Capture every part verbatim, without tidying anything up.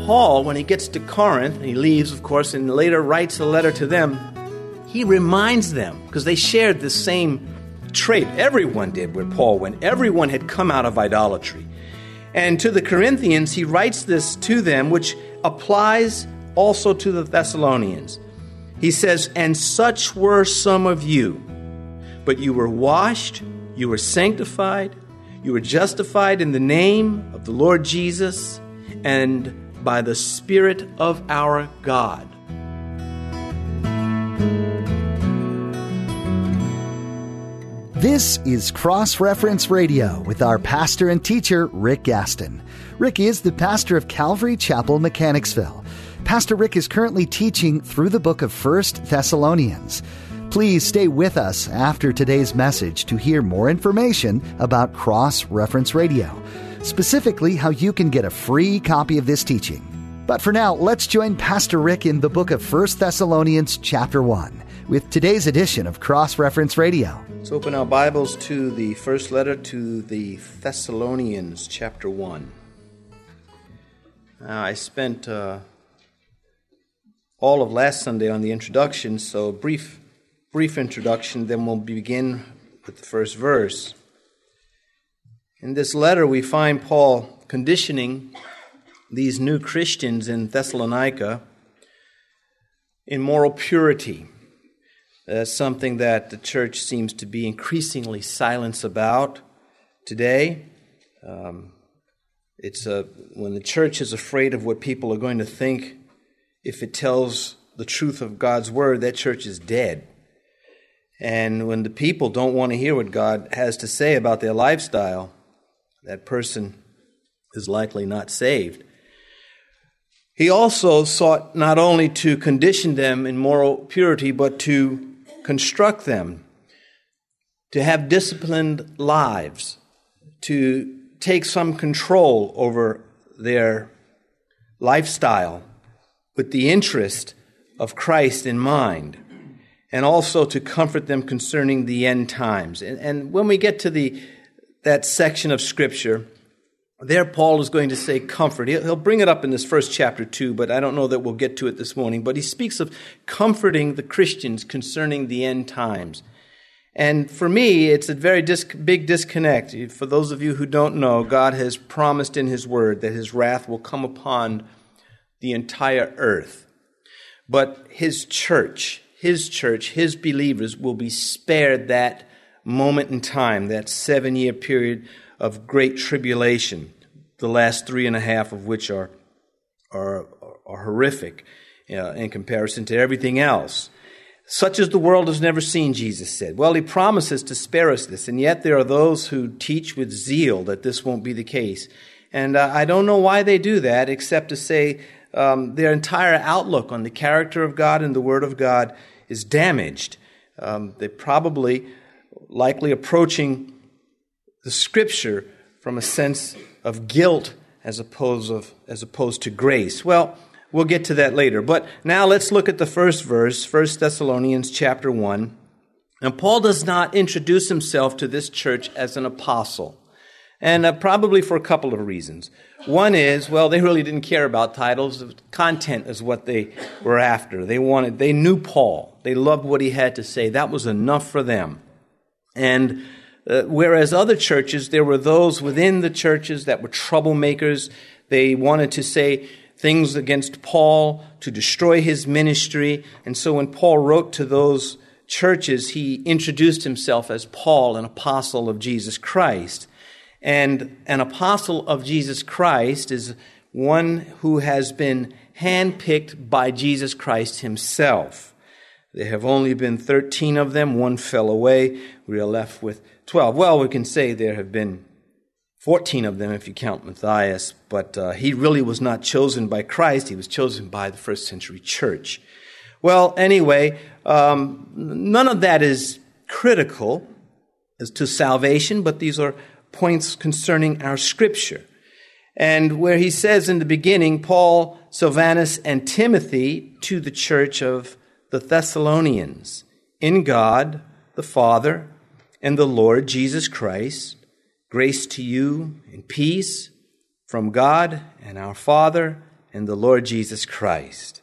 Paul, when he gets to Corinth, he leaves, of course, and later writes a letter to them, he reminds them, because they shared the same trait. Everyone did where Paul went. Everyone had come out of idolatry. And to the Corinthians, he writes this to them, which applies also to the Thessalonians. He says, "And such were some of you, but you were washed, you were sanctified, you were justified in the name of the Lord Jesus and by the Spirit of our God." This is Cross-Reference Radio with our pastor and teacher, Rick Gaston. Rick is the pastor of Calvary Chapel, Mechanicsville. Pastor Rick is currently teaching through the book of First Thessalonians. Please stay with us after today's message to hear more information about Cross-Reference Radio, specifically how you can get a free copy of this teaching. But for now, let's join Pastor Rick in the book of First Thessalonians chapter one with today's edition of Cross-Reference Radio. Let's open our Bibles to the first letter to the Thessalonians, chapter one. Now, I spent uh, all of last Sunday on the introduction, so brief, brief introduction, then we'll begin with the first verse. In this letter, we find Paul conditioning these new Christians in Thessalonica in moral purity. That's something that the church seems to be increasingly silent about today. Um, it's a, when the church is afraid of what people are going to think, if it tells the truth of God's word, that church is dead. And when the people don't want to hear what God has to say about their lifestyle, that person is likely not saved. He also sought not only to condition them in moral purity, but to construct them, to have disciplined lives, to take some control over their lifestyle with the interest of Christ in mind, and also to comfort them concerning the end times. And, and when we get to the that section of Scripture, there Paul is going to say comfort. He'll, he'll bring it up in this first chapter too, but I don't know that we'll get to it this morning. But he speaks of comforting the Christians concerning the end times. And for me, it's a very dis- big disconnect. For those of you who don't know, God has promised in His Word that His wrath will come upon the entire earth. But His church, His church, His believers will be spared that moment in time, that seven-year period of great tribulation, the last three and a half of which are are, are horrific uh, in comparison to everything else. Such as the world has never seen, Jesus said. Well, He promises to spare us this, and yet there are those who teach with zeal that this won't be the case. And uh, I don't know why they do that, except to say um, their entire outlook on the character of God and the Word of God is damaged. Um, they're probably likely approaching the Scripture from a sense of guilt as opposed of as opposed to grace. Well, we'll get to that later. But now let's look at the first verse, First Thessalonians chapter one. Now, Paul does not introduce himself to this church as an apostle, and uh, probably for a couple of reasons. One is, well, they really didn't care about titles. Content is what they were after. They wanted, they knew Paul. They loved what he had to say. That was enough for them. And Uh, whereas other churches, there were those within the churches that were troublemakers. They wanted to say things against Paul, to destroy his ministry. And so when Paul wrote to those churches, he introduced himself as Paul, an apostle of Jesus Christ. And an apostle of Jesus Christ is one who has been handpicked by Jesus Christ himself. There have only been thirteen of them. One fell away. We are left with twelve. Well, we can say there have been fourteen of them if you count Matthias, but uh, he really was not chosen by Christ. He was chosen by the first century church. Well, anyway, um, none of that is critical as to salvation, but these are points concerning our Scripture. And where he says in the beginning, Paul, Silvanus, and Timothy to the church of the Thessalonians, in God, the Father, and the Lord Jesus Christ, grace to you and peace from God and our Father and the Lord Jesus Christ.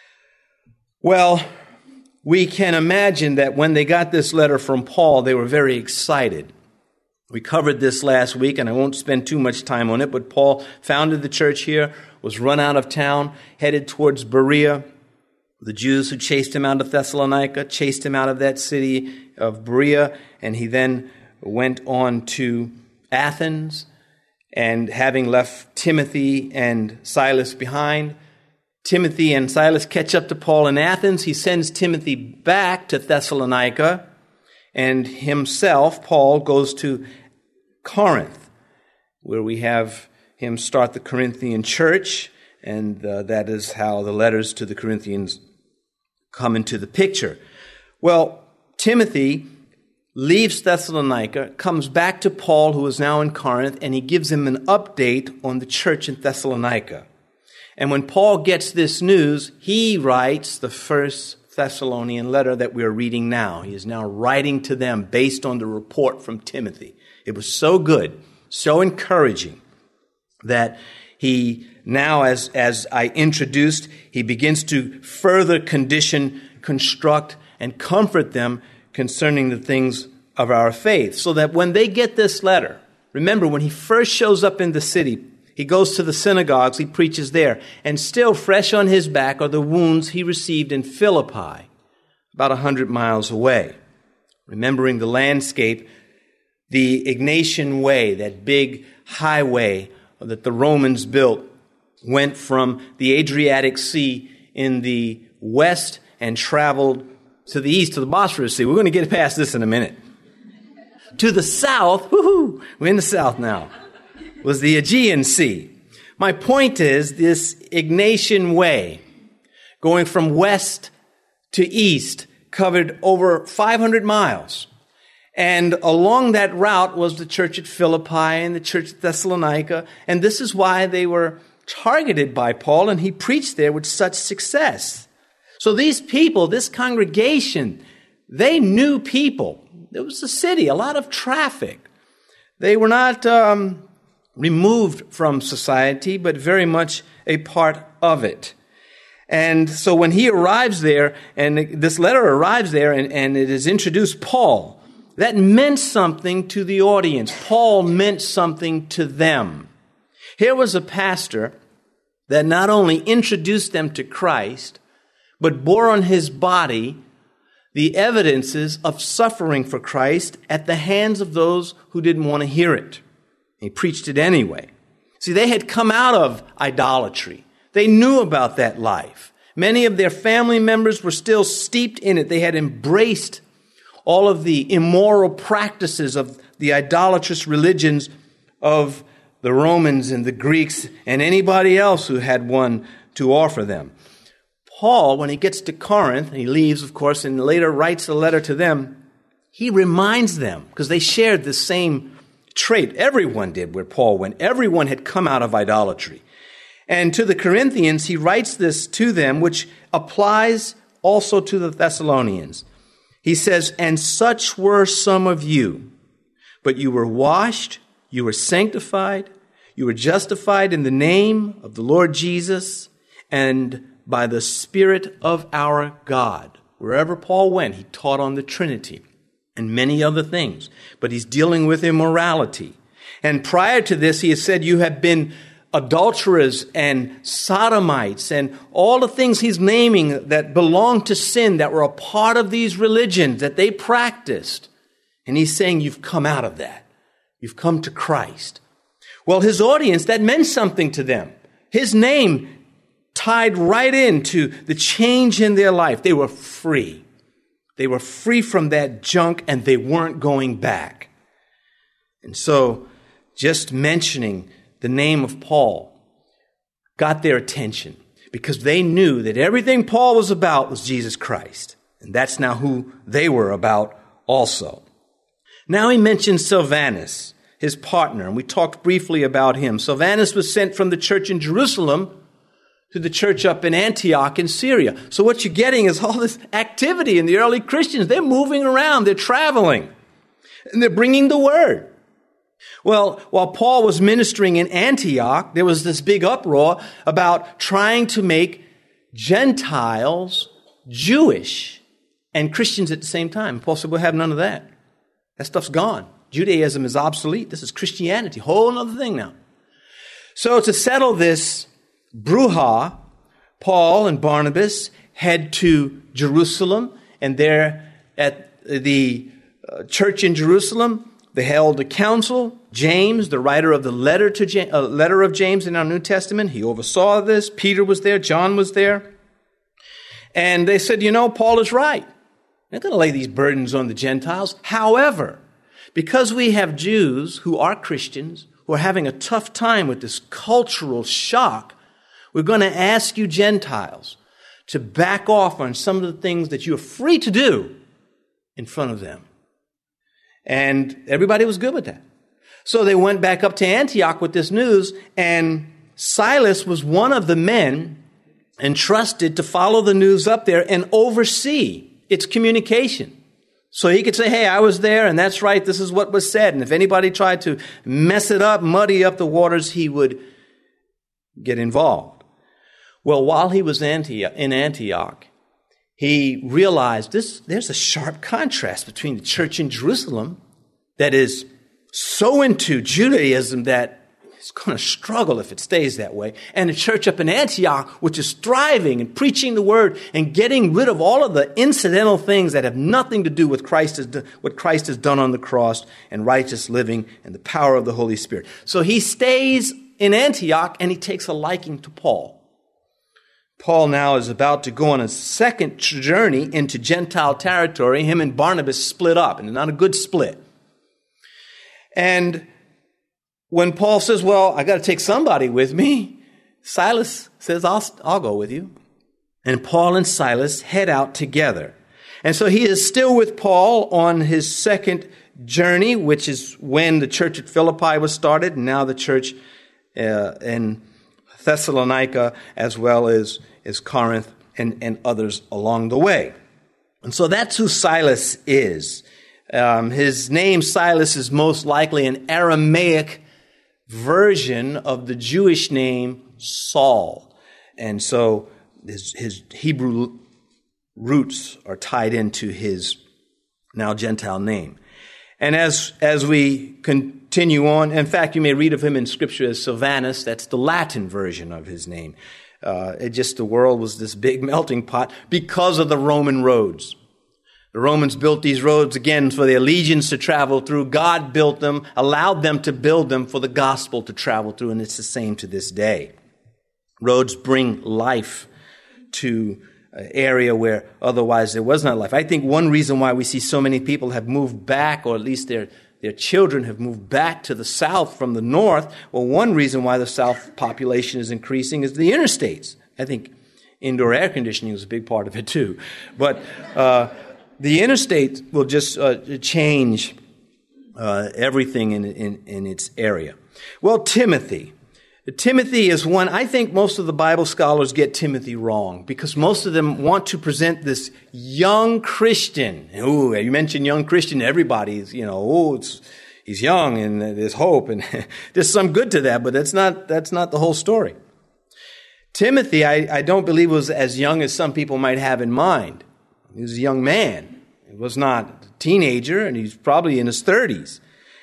Well, we can imagine that when they got this letter from Paul, they were very excited. We covered this last week, and I won't spend too much time on it, but Paul founded the church here, was run out of town, headed towards Berea. The Jews who chased him out of Thessalonica chased him out of that city of Berea, and he then went on to Athens, and having left Timothy and Silas behind, Timothy and Silas catch up to Paul in Athens. He sends Timothy back to Thessalonica, and himself, Paul, goes to Corinth, where we have him start the Corinthian church, and uh, that is how the letters to the Corinthians come into the picture. Well, Timothy leaves Thessalonica, comes back to Paul, who is now in Corinth, and he gives him an update on the church in Thessalonica. And when Paul gets this news, he writes the first Thessalonian letter that we are reading now. He is now writing to them based on the report from Timothy. It was so good, so encouraging, that he now, as, as I introduced, he begins to further condition, construct, and comfort them concerning the things of our faith, so that when they get this letter, remember, when he first shows up in the city, he goes to the synagogues, he preaches there, and still fresh on his back are the wounds he received in Philippi, about a hundred miles away. Remembering the landscape, the Ignatian Way, that big highway that the Romans built, went from the Adriatic Sea in the west and traveled to the east, to the Bosphorus Sea. We're going to get past this in a minute. To the south, woohoo, we're in the south now, was the Aegean Sea. My point is, this Ignatian Way, going from west to east, covered over five hundred miles. And along that route was the church at Philippi and the church at Thessalonica. And this is why they were targeted by Paul, and he preached there with such success. So these people, this congregation, they knew people. It was a city, a lot of traffic. They were not um, removed from society, but very much a part of it. And so when he arrives there, and this letter arrives there, and, and it is introduced Paul, that meant something to the audience. Paul meant something to them. Here was a pastor that not only introduced them to Christ, but bore on his body the evidences of suffering for Christ at the hands of those who didn't want to hear it. He preached it anyway. See, they had come out of idolatry. They knew about that life. Many of their family members were still steeped in it. They had embraced all of the immoral practices of the idolatrous religions of the Romans and the Greeks and anybody else who had one to offer them. Paul, when he gets to Corinth, and he leaves, of course, and later writes a letter to them, he reminds them, because they shared the same trait. Everyone did where Paul went. Everyone had come out of idolatry. And to the Corinthians, he writes this to them, which applies also to the Thessalonians. He says, "And such were some of you, but you were washed, you were sanctified, you were justified in the name of the Lord Jesus and by the Spirit of our God." Wherever Paul went, he taught on the Trinity and many other things, but he's dealing with immorality. And prior to this, he has said, you have been adulterers and sodomites and all the things he's naming that belong to sin, that were a part of these religions that they practiced. And he's saying, you've come out of that. You've come to Christ. Well, his audience, that meant something to them. His name tied right into the change in their life. They were free. They were free from that junk, and they weren't going back. And so, just mentioning the name of Paul got their attention, because they knew that everything Paul was about was Jesus Christ. And that's now who they were about also. Now he mentions Silvanus, his partner, and we talked briefly about him. Silvanus was sent from the church in Jerusalem to the church up in Antioch in Syria. So what you're getting is all this activity in the early Christians. They're moving around, they're traveling, and they're bringing the word. Well, while Paul was ministering in Antioch, there was this big uproar about trying to make Gentiles Jewish and Christians at the same time. Paul said, we'll have none of that. That stuff's gone. Judaism is obsolete. This is Christianity. Whole other thing now. So to settle this brouhaha, Paul and Barnabas head to Jerusalem, and there at the uh, church in Jerusalem, they held a council. James, the writer of the letter to James, uh, letter of James in our New Testament, he oversaw this. Peter was there. John was there. And they said, you know, Paul is right. They're not going to lay these burdens on the Gentiles. However, because we have Jews who are Christians, who are having a tough time with this cultural shock, we're going to ask you Gentiles to back off on some of the things that you're free to do in front of them. And everybody was good with that. So they went back up to Antioch with this news, and Silas was one of the men entrusted to follow the news up there and oversee its communication. So he could say, hey, I was there, and that's right, this is what was said. And if anybody tried to mess it up, muddy up the waters, he would get involved. Well, while he was in Antioch, he realized this, there's a sharp contrast between the church in Jerusalem that is so into Judaism that it's going to struggle if it stays that way, and the church up in Antioch, which is thriving and preaching the word and getting rid of all of the incidental things that have nothing to do with Christ has done, what Christ has done on the cross and righteous living and the power of the Holy Spirit. So he stays in Antioch, and he takes a liking to Paul. Paul now is about to go on a second journey into Gentile territory. Him and Barnabas split up, and not a good split. And when Paul says, well, I got to take somebody with me, Silas says, I'll, I'll go with you. And Paul and Silas head out together. And so he is still with Paul on his second journey, which is when the church at Philippi was started, and now the church uh, in Thessalonica, as well as, as Corinth and, and others along the way. And so that's who Silas is. Um, his name, Silas, is most likely an Aramaic version of the Jewish name Saul. And so his, his Hebrew roots are tied into his now Gentile name. And as, as we continue on, in fact, you may read of him in Scripture as Silvanus. That's the Latin version of his name. Uh, it just, the world was this big melting pot because of the Roman roads. The Romans built these roads, again, for their legions to travel through. God built them, allowed them to build them for the gospel to travel through, and it's the same to this day. Roads bring life to an area where otherwise there was not life. I think one reason why we see so many people have moved back, or at least their, their children have moved back to the south from the north, well, one reason why the south population is increasing is the interstates. I think indoor air conditioning is a big part of it too. But uh the interstate will just uh, change uh, everything in, in, in its area. Well, Timothy. Timothy is one, I think most of the Bible scholars get Timothy wrong because most of them want to present this young Christian. Ooh, you mentioned young Christian, everybody's, you know, oh, it's, he's young and there's hope and there's some good to that, but that's not, that's not the whole story. Timothy, I, I don't believe was as young as some people might have in mind. He was a young man. He was not a teenager, and he's probably in his thirties.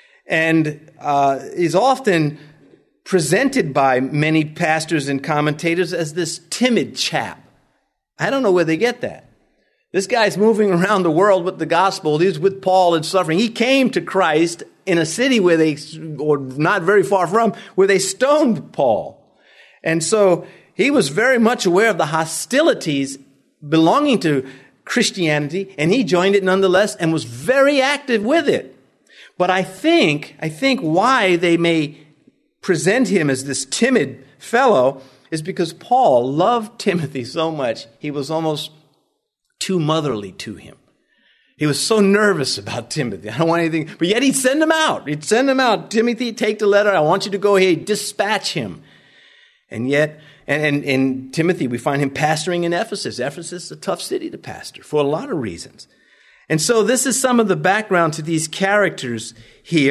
And uh, he's often presented by many pastors and commentators as this timid chap. I don't know where they get that. This guy's moving around the world with the gospel. He's with Paul and suffering. He came to Christ in a city where they, or not very far from, where they stoned Paul. And so he was very much aware of the hostilities belonging to Christianity, and he joined it nonetheless and was very active with it. But I think, I think why they may present him as this timid fellow is because Paul loved Timothy so much, he was almost too motherly to him. He was so nervous about Timothy. I don't want anything, but yet he'd send him out. He'd send him out. Timothy, take the letter. I want you to go here. Dispatch him. And yet, And, and, and Timothy, we find him pastoring in Ephesus. Ephesus is a tough city to pastor for a lot of reasons. And so this is some of the background to these characters here.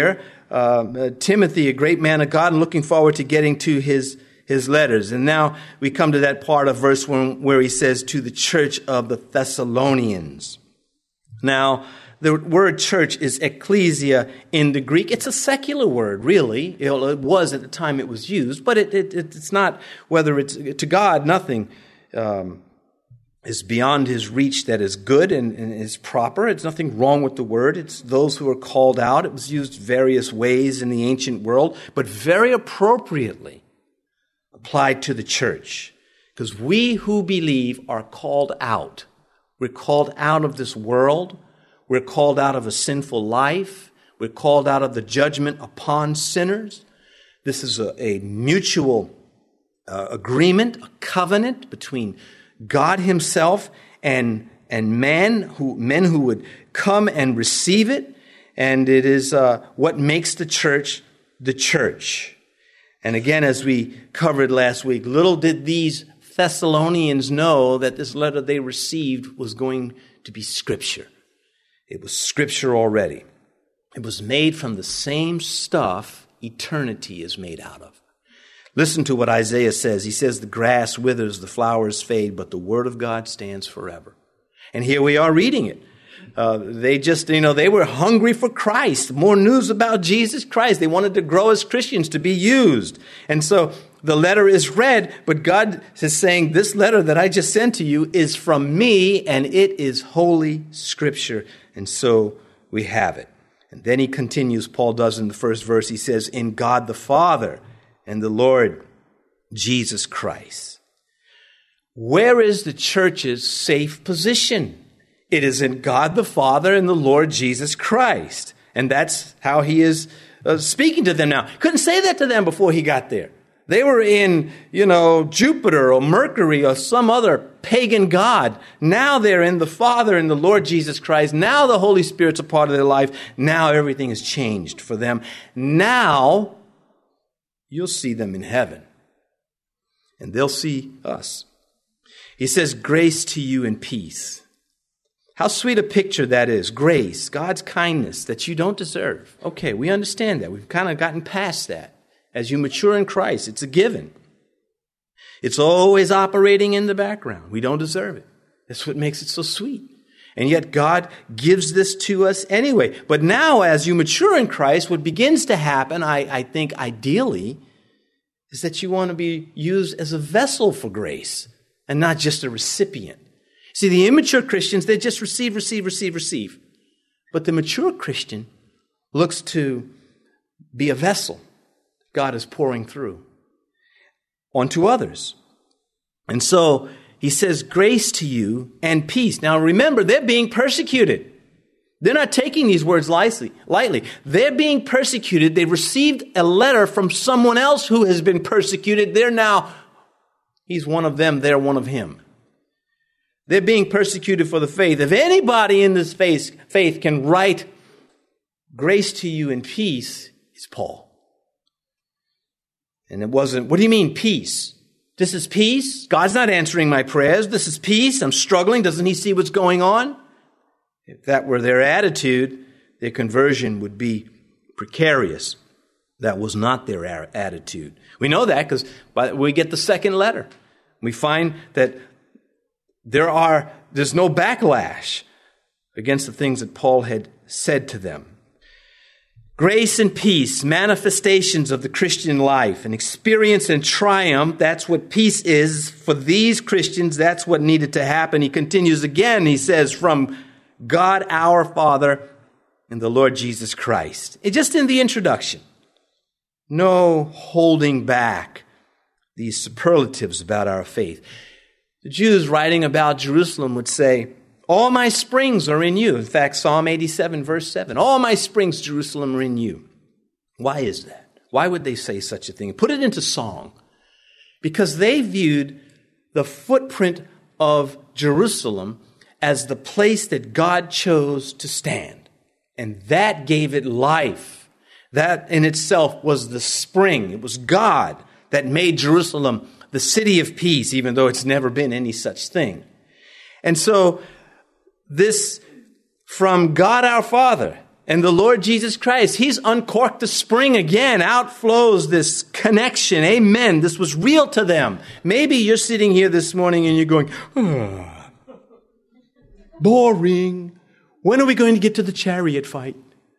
uh, Timothy, a great man of God, and looking forward to getting to his, his letters. And now we come to that part of verse one where he says, to the church of the Thessalonians. Now, the word church is ecclesia in the Greek. It's a secular word, really. It was at the time it was used, but it, it, it's not, whether it's, to God, nothing um, is beyond his reach that is good and, and is proper. It's nothing wrong with the word. It's those who are called out. It was used various ways in the ancient world, but very appropriately applied to the church. Because we who believe are called out. We're called out of this world. We're called out of a sinful life. We're called out of the judgment upon sinners. This is a, a mutual uh, agreement, a covenant between God himself and, and man, who, men who would come and receive it. And it is uh, what makes the church the church. And again, as we covered last week, little did these Thessalonians know that this letter they received was going to be Scripture. It was Scripture already. It was made from the same stuff eternity is made out of. Listen to what Isaiah says. He says, the grass withers, the flowers fade, but the word of God stands forever. And here we are reading it. Uh, they just, you know, they were hungry for Christ. More news about Jesus Christ. They wanted to grow as Christians, to be used. And so the letter is read, but God is saying, this letter that I just sent to you is from me, and it is holy Scripture. And so we have it. And then he continues, Paul does in the first verse, he says, in God the Father and the Lord Jesus Christ. Where is the church's safe position? It is in God the Father and the Lord Jesus Christ. And that's how he is uh, speaking to them now. Couldn't say that to them before he got there. They were in, you know, Jupiter or Mercury or some other pagan god. Now they're in the Father and the Lord Jesus Christ. Now the Holy Spirit's a part of their life. Now everything has changed for them. Now you'll see them in heaven. And they'll see us. He says, grace to you and peace. How sweet a picture that is. Grace, God's kindness that you don't deserve. Okay, we understand that. We've kind of gotten past that. As you mature in Christ, it's a given. It's always operating in the background. We don't deserve it. That's what makes it so sweet. And yet God gives this to us anyway. But now as you mature in Christ, what begins to happen, I, I think ideally, is that you want to be used as a vessel for grace and not just a recipient. See, the immature Christians, they just receive, receive, receive, receive. But the mature Christian looks to be a vessel God is pouring through onto others. And so he says, grace to you and peace. Now remember, they're being persecuted. They're not taking these words lightly. lightly. They're being persecuted. They received a letter from someone else who has been persecuted. They're now, he's one of them, they're one of him. They're being persecuted for the faith. If anybody in this faith, faith can write grace to you and peace, it's Paul. And it wasn't, what do you mean peace? This is peace? God's not answering my prayers. This is peace. I'm struggling. Doesn't he see what's going on? If that were their attitude, their conversion would be precarious. That was not their attitude. We know that because we get the second letter. We find that there are, there's no backlash against the things that Paul had said to them. Grace and peace, manifestations of the Christian life, and experience and triumph. That's what peace is for these Christians. That's what needed to happen. He continues again. He says, from God our Father and the Lord Jesus Christ. It just in the introduction. No holding back these superlatives about our faith. The Jews writing about Jerusalem would say, all my springs are in you. In fact, Psalm eighty-seven, verse seven. All my springs, Jerusalem, are in you. Why is that? Why would they say such a thing? Put it into song. Because they viewed the footprint of Jerusalem as the place that God chose to stand. And that gave it life. That in itself was the spring. It was God that made Jerusalem the city of peace, even though it's never been any such thing. And so, this from God our Father and the Lord Jesus Christ, He's uncorked the spring again. Out flows this connection. Amen. This was real to them. Maybe you're sitting here this morning and you're going, oh, boring. When are we going to get to the chariot fight?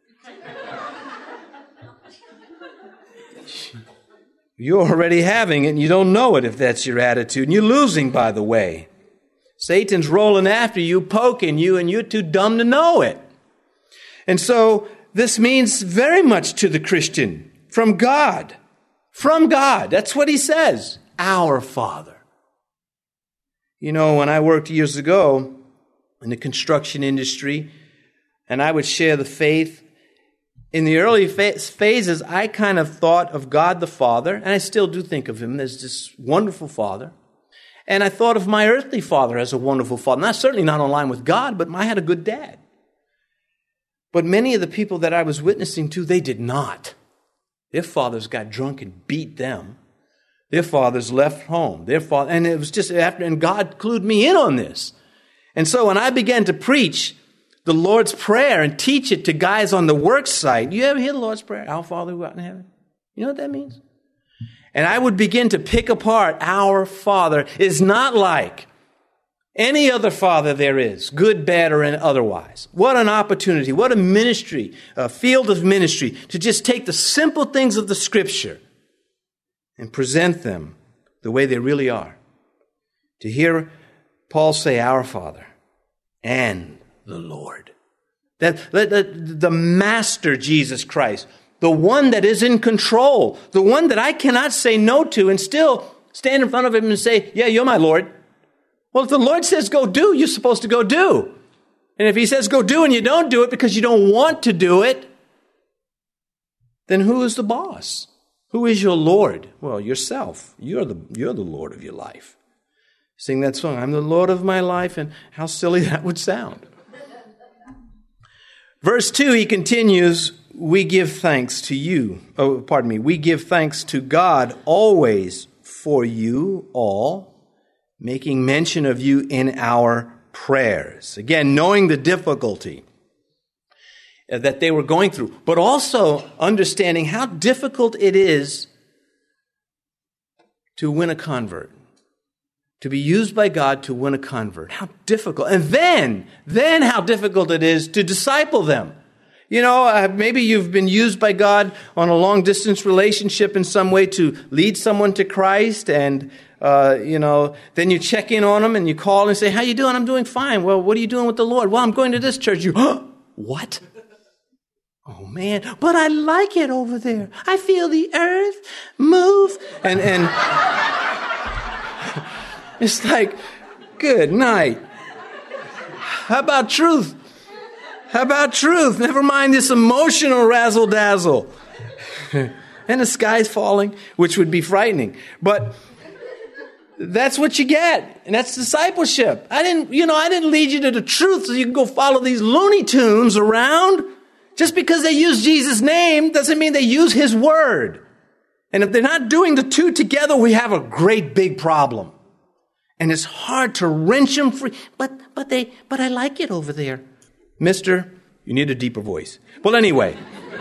You're already having it and you don't know it if that's your attitude. And you're losing, by the way. Satan's rolling after you, poking you, and you're too dumb to know it. And so this means very much to the Christian, from God. From God. That's what he says. Our Father. You know, when I worked years ago in the construction industry, and I would share the faith, in the early phases, I kind of thought of God the Father, and I still do think of Him as this wonderful Father. And I thought of my earthly father as a wonderful father. Not certainly not in line with God, but I had a good dad. But many of the people that I was witnessing to, they did not. Their fathers got drunk and beat them. Their fathers left home. Their father, and it was just after, and God clued me in on this. And so when I began to preach the Lord's Prayer and teach it to guys on the work site, you ever hear the Lord's Prayer? Our Father who art in heaven. You know what that means? And I would begin to pick apart our Father is not like any other father there is, good, bad, or otherwise. What an opportunity, what a ministry, a field of ministry, to just take the simple things of the Scripture and present them the way they really are. To hear Paul say, our Father and the Lord. That, that the Master Jesus Christ, the one that is in control, the one that I cannot say no to and still stand in front of Him and say, yeah, you're my Lord. Well, if the Lord says go do, you're supposed to go do. And if He says go do and you don't do it because you don't want to do it, then who is the boss? Who is your Lord? Well, yourself. You're the, you're the Lord of your life. Sing that song, I'm the Lord of my life, and how silly that would sound. Verse two, he continues, we give thanks to you. Oh, pardon me. We give thanks to God always for you all, making mention of you in our prayers. Again, knowing the difficulty that they were going through, but also understanding how difficult it is to win a convert. To be used by God to win a convert. How difficult. And then, then how difficult it is to disciple them. You know, uh, maybe you've been used by God on a long-distance relationship in some way to lead someone to Christ, and, uh, you know, then you check in on them and you call and say, how you doing? I'm doing fine. Well, what are you doing with the Lord? Well, I'm going to this church. You, huh? What? Oh, man, but I like it over there. I feel the earth move. And, and it's like, good night. How about truth? How about truth? Never mind this emotional razzle-dazzle. And the sky's falling, which would be frightening. But that's what you get. And that's discipleship. I didn't, you know, I didn't lead you to the truth so you can go follow these Looney Tunes around. Just because they use Jesus' name doesn't mean they use His word. And if they're not doing the two together, we have a great big problem. And it's hard to wrench them free. But, but they, but I like it over there. Mister, you need a deeper voice. Well, anyway.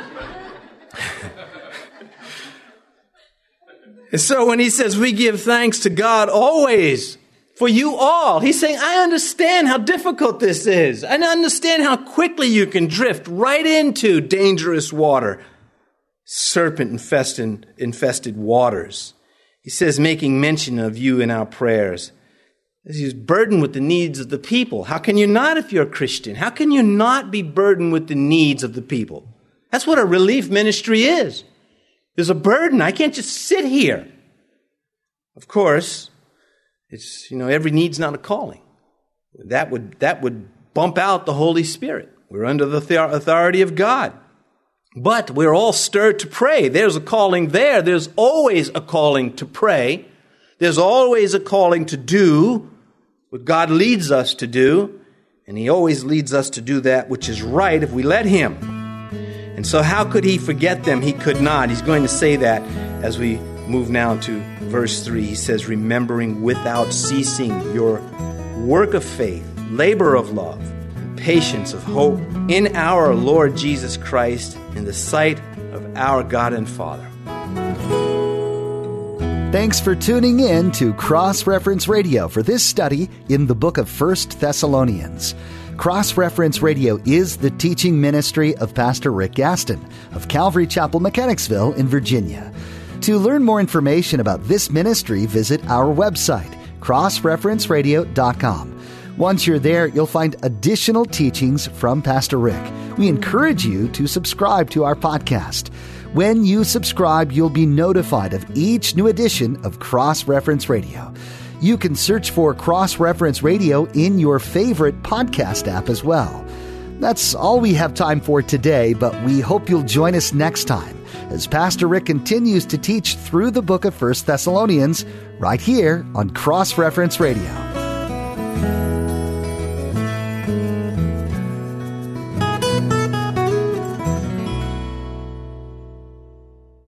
And so when he says we give thanks to God always for you all, he's saying, I understand how difficult this is. I understand how quickly you can drift right into dangerous water, serpent-infested infested waters. He says, making mention of you in our prayers. He's burdened with the needs of the people. How can you not if you're a Christian? How can you not be burdened with the needs of the people? That's what a relief ministry is. There's a burden. I can't just sit here. Of course, it's, you know, every need's not a calling. That would, that would bump out the Holy Spirit. We're under the authority of God. But we're all stirred to pray. There's a calling there. There's always a calling to pray. There's always a calling to do what God leads us to do, and He always leads us to do that which is right if we let Him. And so how could He forget them? He could not. He's going to say that as we move now to verse three. He says, remembering without ceasing your work of faith, labor of love, patience of hope in our Lord Jesus Christ in the sight of our God and Father. Thanks for tuning in to Cross Reference Radio for this study in the book of First Thessalonians. Cross Reference Radio is the teaching ministry of Pastor Rick Gaston of Calvary Chapel, Mechanicsville in Virginia. To learn more information about this ministry, visit our website, cross reference radio dot com. Once you're there, you'll find additional teachings from Pastor Rick. We encourage you to subscribe to our podcast. When you subscribe, you'll be notified of each new edition of Cross Reference Radio. You can search for Cross Reference Radio in your favorite podcast app as well. That's all we have time for today, but we hope you'll join us next time as Pastor Rick continues to teach through the book of First Thessalonians right here on Cross Reference Radio.